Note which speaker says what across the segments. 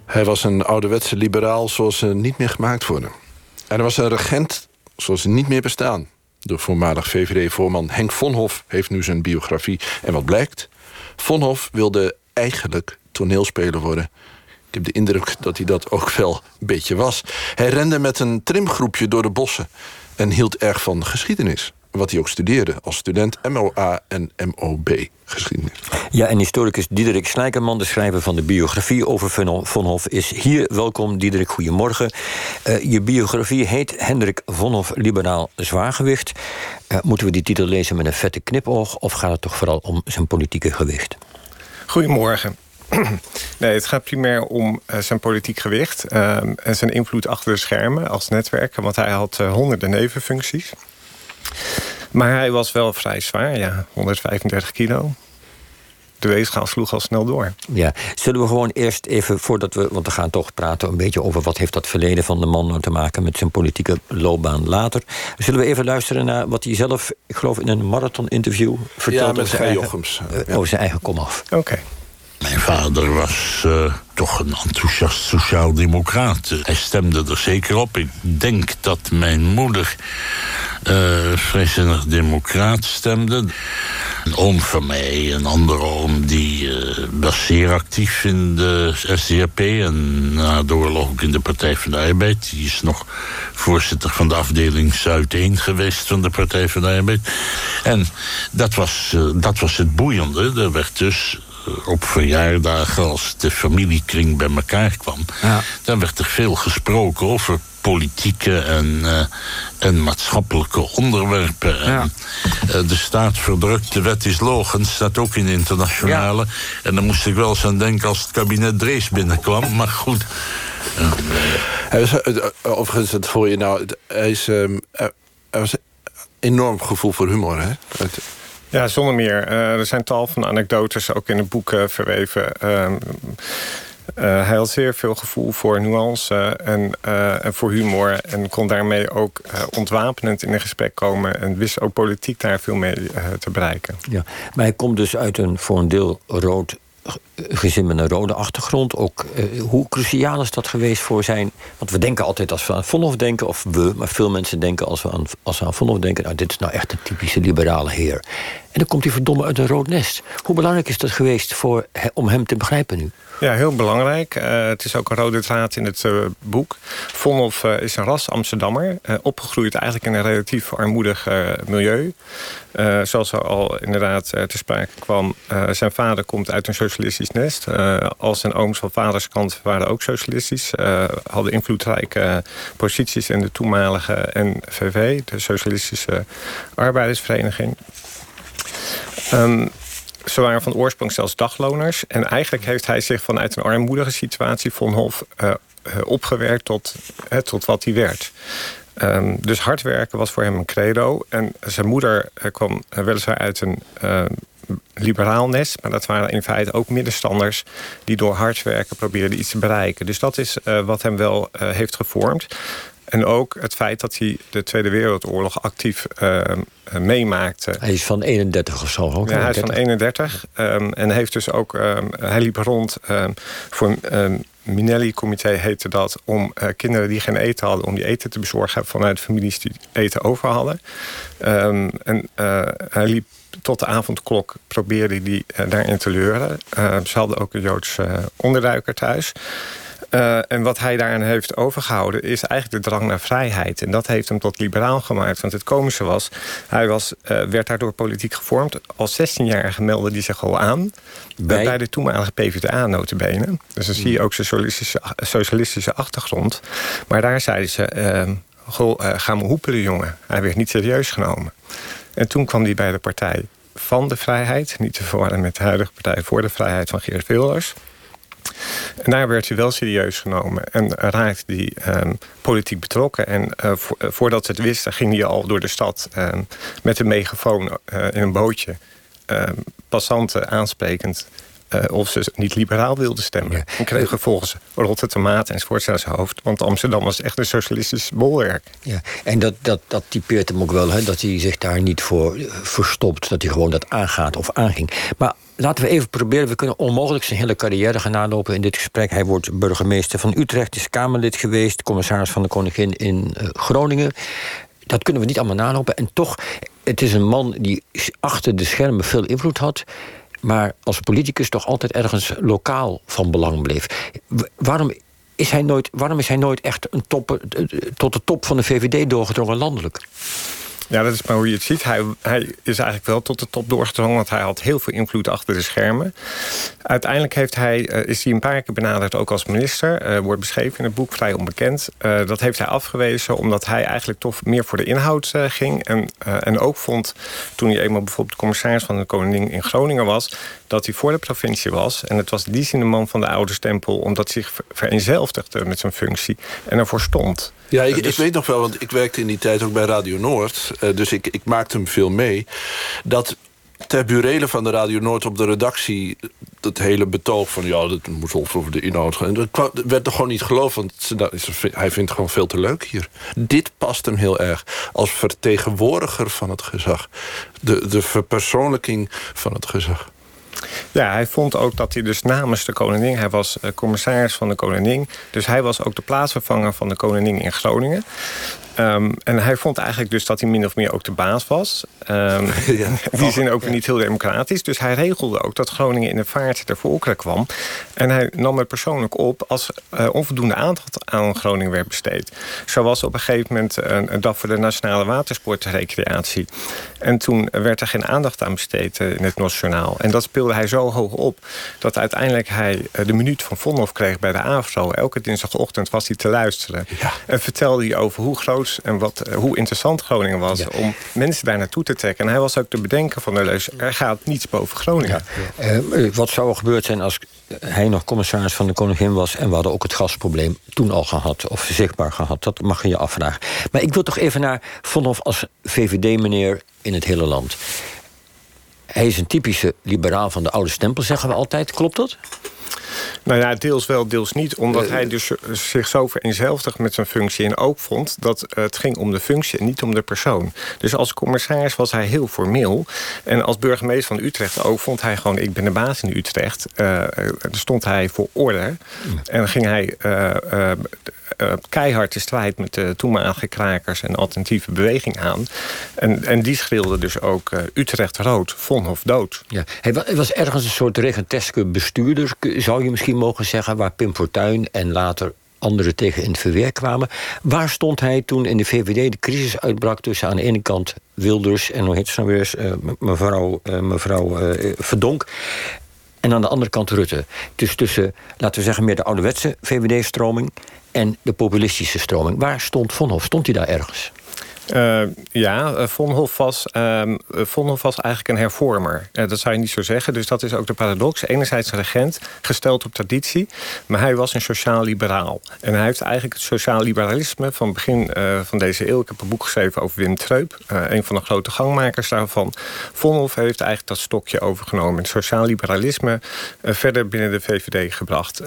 Speaker 1: Hij was een ouderwetse liberaal zoals ze niet meer gemaakt worden. En hij was een regent zoals ze niet meer bestaan. De voormalig VVD-voorman Henk Vonhoff heeft nu zijn biografie. En wat blijkt? Vonhoff wilde eigenlijk toneelspeler worden. Ik heb de indruk dat hij dat ook wel een beetje was. Hij rende met een trimgroepje door de bossen en hield erg van geschiedenis. Wat hij ook studeerde als student MOA en MOB geschiedenis.
Speaker 2: Ja, en historicus Diederik Slijkerman, de schrijver van de biografie over Vonhoff, is hier. Welkom, Diederik, goedemorgen. Je biografie heet Hendrik Vonhoff, liberaal zwaargewicht. Moeten we die titel lezen met een vette knipoog, of gaat het toch vooral om zijn politieke gewicht?
Speaker 3: Goedemorgen. Nee, het gaat primair om zijn politiek gewicht en zijn invloed achter de schermen als netwerker, want hij had honderden nevenfuncties. Maar hij was wel vrij zwaar, ja, 135 kilo. De weegschaal sloeg al snel door.
Speaker 2: Ja, zullen we gewoon eerst even, voordat want we gaan toch praten een beetje over wat heeft dat verleden van de man nou te maken met zijn politieke loopbaan later. Zullen we even luisteren naar wat hij zelf, ik geloof in een marathon-interview vertelt
Speaker 1: met Gij Jochems.
Speaker 2: Over zijn eigen komaf.
Speaker 3: Oké.
Speaker 4: Mijn vader was toch een enthousiast sociaal-democraat. Hij stemde er zeker op. Ik denk dat mijn moeder vrijzinnig democraat stemde. Een oom van mij, een andere oom, die was zeer actief in de SDAP en na de oorlog ook in de Partij van de Arbeid. Die is nog voorzitter van de afdeling Zuid 1 geweest van de Partij van de Arbeid. En dat was het boeiende. Er werd dus op verjaardagen, als de familiekring bij elkaar kwam, dan werd er veel gesproken over politieke en maatschappelijke onderwerpen. Ja. En, de staat verdrukt, de wet is logen, staat ook in de internationale. Ja. En dan moest ik wel eens aan denken als het kabinet Drees binnenkwam, maar goed.
Speaker 1: Hij was, overigens, het voor je nou, hij was een enorm gevoel voor humor, hè?
Speaker 3: Ja, zonder meer. Er zijn tal van anekdotes ook in het boek verweven. Hij had zeer veel gevoel voor nuance en voor humor. En kon daarmee ook ontwapenend in een gesprek komen. En wist ook politiek daar veel mee te bereiken. Ja,
Speaker 2: maar hij komt dus uit voor een deel rood gezin met een rode achtergrond. Ook, hoe cruciaal is dat geweest voor zijn... Want we denken altijd als we aan Vonhoff denken, of maar veel mensen denken als we aan Vonhoff denken, nou, dit is nou echt een typische liberale heer. En dan komt hij verdomme uit een rood nest. Hoe belangrijk is dat geweest om hem te begrijpen nu?
Speaker 3: Ja, heel belangrijk. Het is ook een rode draad in het boek. Vonhoff is een ras Amsterdammer. Opgegroeid eigenlijk in een relatief armoedig milieu. Zoals er al inderdaad te sprake kwam. Zijn vader komt uit een socialistisch nest. Als zijn ooms van vaders kant waren ook socialistisch. Hadden invloedrijke posities in de toenmalige NVV. De Socialistische Arbeidersvereniging. Ze waren van oorsprong zelfs dagloners. En eigenlijk heeft hij zich vanuit een armoedige situatie Vonhoff opgewerkt tot wat hij werd. Dus hard werken was voor hem een credo. En zijn moeder kwam weliswaar uit een liberaal nest. Maar dat waren in feite ook middenstanders die door hard werken probeerden iets te bereiken. Dus dat is wat hem wel heeft gevormd. En ook het feit dat hij de Tweede Wereldoorlog actief meemaakte.
Speaker 2: Hij is van 31 of zo.
Speaker 3: Ja, hij is van 31. En heeft dus ook... hij liep rond voor Minelli-comité heette dat... om kinderen die geen eten hadden, om die eten te bezorgen vanuit families die eten over hadden. Hij liep tot de avondklok, probeerde hij daarin te leuren. Ze hadden ook een Joods onderduiker thuis. En wat hij daarin heeft overgehouden is eigenlijk de drang naar vrijheid. En dat heeft hem tot liberaal gemaakt. Want het komische was, hij werd daardoor politiek gevormd. Als 16-jarige meldde hij zich al aan bij de toenmalige PvdA notabene. Dus dan zie je ook zijn socialistische achtergrond. Maar daar zeiden ze, ga maar hoepelen, jongen. Hij werd niet serieus genomen. En toen kwam hij bij de Partij van de Vrijheid. Niet te verwarren met de huidige Partij voor de Vrijheid van Geert Wilders. En daar werd hij wel serieus genomen en raakte hij politiek betrokken. En voordat ze het wisten ging hij al door de stad met een megafoon in een bootje passanten aansprekend of ze niet liberaal wilden stemmen. En kreeg vervolgens rotte tomaten enzovoort naar zijn hoofd. Want Amsterdam was echt een socialistisch bolwerk.
Speaker 2: Ja, en dat typeert hem ook wel, hè, dat hij zich daar niet voor verstopt. Dat hij gewoon dat aangaat of aanging. Maar laten we even proberen. We kunnen onmogelijk zijn hele carrière gaan nalopen in dit gesprek. Hij wordt burgemeester van Utrecht, is Kamerlid geweest, commissaris van de Koningin in Groningen. Dat kunnen we niet allemaal nalopen. En toch, het is een man die achter de schermen veel invloed had, maar als politicus toch altijd ergens lokaal van belang bleef. Waarom is hij nooit echt tot de top van de VVD doorgedrongen landelijk?
Speaker 3: Ja, dat is maar hoe je het ziet. Hij is eigenlijk wel tot de top doorgedrongen, want hij had heel veel invloed achter de schermen. Uiteindelijk is hij een paar keer benaderd, ook als minister. Wordt beschreven in het boek, vrij onbekend. Dat heeft hij afgewezen, omdat hij eigenlijk toch meer voor de inhoud ging. En ook vond, toen hij eenmaal bijvoorbeeld commissaris van de Koningin in Groningen was, dat hij voor de provincie was. En het was in die zin de man van de oude stempel, omdat hij zich vereenzelvigde met zijn functie en ervoor stond.
Speaker 1: Ja, ik weet nog wel, want ik werkte in die tijd ook bij Radio Noord. Dus ik maakte hem veel mee. Dat ter burele van de Radio Noord op de redactie, dat hele betoog van ja, dat moest over de inhoud gaan. Dat werd toch gewoon niet geloofd, want hij vindt het gewoon veel te leuk hier. Dit past hem heel erg als vertegenwoordiger van het gezag. De verpersoonlijking van het gezag.
Speaker 3: Ja, hij vond ook dat hij dus namens de koningin, hij was commissaris van de koningin, dus hij was ook de plaatsvervanger van de koningin in Groningen. En hij vond eigenlijk dus dat hij min of meer ook de baas was. In die zin ook niet heel democratisch. Dus hij regelde ook dat Groningen in de vaart der volkeren kwam. En hij nam het persoonlijk op als onvoldoende aandacht aan Groningen werd besteed. Zo was op een gegeven moment een dag voor de nationale watersportrecreatie. En toen werd er geen aandacht aan besteed in het Nationaal. En dat speelde hij zo hoog op dat uiteindelijk hij de minuut van Vonhoff kreeg bij de AVRO. Elke dinsdagochtend was hij te luisteren. Ja. En vertelde hij over hoe groot en hoe interessant Groningen was om mensen daar naartoe te trekken. En hij was ook de bedenker van de leus, er gaat niets boven Groningen.
Speaker 2: Ja. Wat zou er gebeurd zijn als hij nog commissaris van de Koningin was en we hadden ook het gasprobleem toen al gehad of zichtbaar gehad? Dat mag je je afvragen. Maar ik wil toch even naar Vonhoff als VVD-meneer in het hele land. Hij is een typische liberaal van de oude stempel, zeggen we altijd. Klopt dat?
Speaker 3: Nou ja, deels wel, deels niet. Omdat hij dus zich zo vereenzelvigd met zijn functie en ook vond dat het ging om de functie en niet om de persoon. Dus als commissaris was hij heel formeel. En als burgemeester van Utrecht ook vond hij gewoon, ik ben de baas in Utrecht. Stond hij voor orde. En ging hij keihard de strijd met de toenmalige krakers en alternatieve beweging aan. En die schreeuwde dus ook Utrecht rood, Vonhoff dood. Ja,
Speaker 2: hij was ergens een soort regenteske bestuurder, zou je misschien mogen zeggen, waar Pim Fortuyn en later anderen tegen in het verweer kwamen. Waar stond hij toen in de VVD de crisis uitbrak tussen aan de ene kant Wilders en hoe heet ze nou weer eens, mevrouw Verdonk, en aan de andere kant Rutte. Dus tussen, laten we zeggen, meer de ouderwetse VVD-stroming en de populistische stroming. Waar stond Vonhoff? Stond hij daar ergens?
Speaker 3: Vonhoff was eigenlijk een hervormer. Dat zou je niet zo zeggen, dus dat is ook de paradox. Enerzijds een regent, gesteld op traditie, maar hij was een sociaal-liberaal. En hij heeft eigenlijk het sociaal-liberalisme van begin van deze eeuw, ik heb een boek geschreven over Wim Treup, een van de grote gangmakers daarvan. Vonhoff heeft eigenlijk dat stokje overgenomen. Het sociaal-liberalisme verder binnen de VVD gebracht.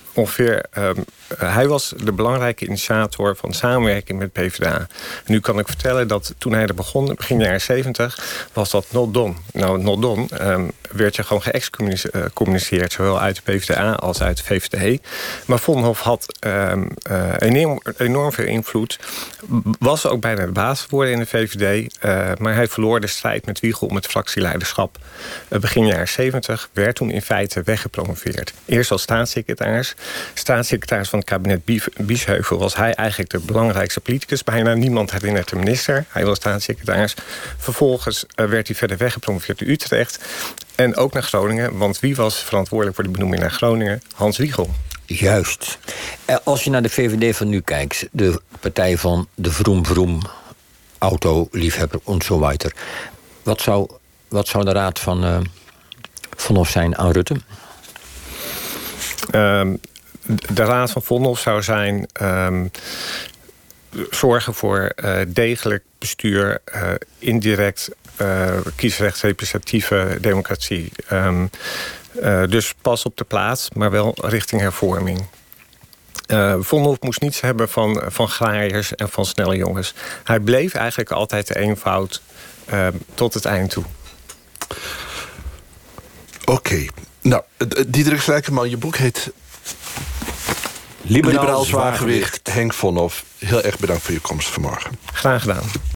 Speaker 3: Hij was de belangrijke initiator van samenwerking met PvdA. Nu kan ik vertellen dat toen hij er begon, begin jaren 70, was dat not done. Nou, not done werd je gewoon geëxcommuniceerd, zowel uit de PvdA als uit de VVD. Maar Vonhoff had enorm veel invloed. Was ook bijna de baas geworden in de VVD. Maar hij verloor de strijd met Wiegel om het fractieleiderschap. Begin jaren 70 werd toen in feite weggepromoveerd. Eerst als staatssecretaris van het kabinet Biesheuvel was hij eigenlijk de belangrijkste politicus. Bijna niemand herinnert de minister. Hij was staatssecretaris. Vervolgens werd hij verder weggepromoveerd in Utrecht. En ook naar Groningen. Want wie was verantwoordelijk voor de benoeming naar Groningen? Hans Wiegel.
Speaker 2: Juist. Als je naar de VVD van nu kijkt, de partij van de vroom autoliefhebber enzovoort. Wat zou de raad van Vonhoff zijn aan Rutte?
Speaker 3: De raad van Vonhoff zou zijn zorgen voor degelijk bestuur, indirect kiesrechtsrepresentatieve democratie. Dus pas op de plaats, maar wel richting hervorming. Vonhoff moest niets hebben van graaiers en van snelle jongens. Hij bleef eigenlijk altijd de eenvoud tot het eind toe.
Speaker 1: Oké. Nou, Diederik Slijkerman, je boek heet Liberaal Zwaargewicht. Henk Vonhoff, heel erg bedankt voor je komst vanmorgen.
Speaker 3: Graag gedaan.